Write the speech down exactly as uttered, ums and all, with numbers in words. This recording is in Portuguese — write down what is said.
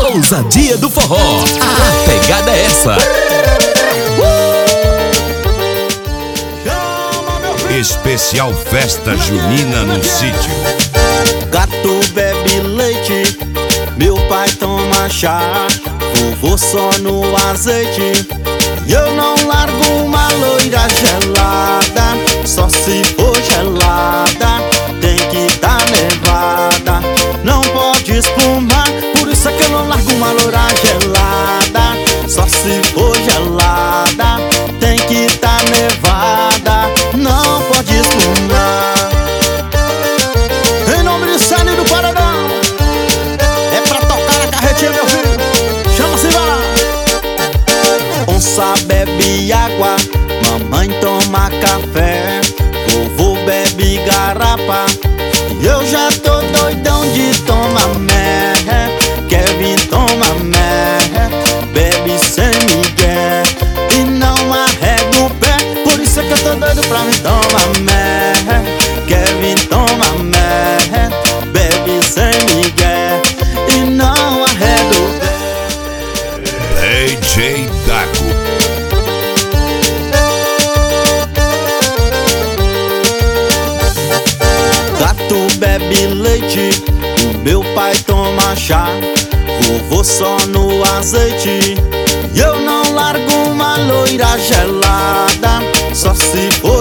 Ousadia do forró, a pegada é essa. Especial festa junina no sítio. Gato bebe leite, meu pai toma chá, vovô só no azeite. Eu não largo uma loira gelada, só se for gelada, tem que tá nevada, não pode espumar. Por isso é que eu não largo uma loira gelada, só se for gelada, tem que tá nevada, não pode espumar. Em nome de Sani do Paredão, é pra tocar na carretinha, meu filho. Chama-se lá. Onça bebe água, mamãe toma café, vovô bebe garapa, e eu já tô doidão de tomar mé. Kevin toma mé, bebe sem migué e não arrega o pé. Por isso é que eu tô doido pra me tomar mé. Kevin toma mé, bebe sem migué e não arrega o pé. D J Dago. Gato bebe leite, o meu pai toma chá, vovô só no azeite. E eu não largo uma loira gelada, só se for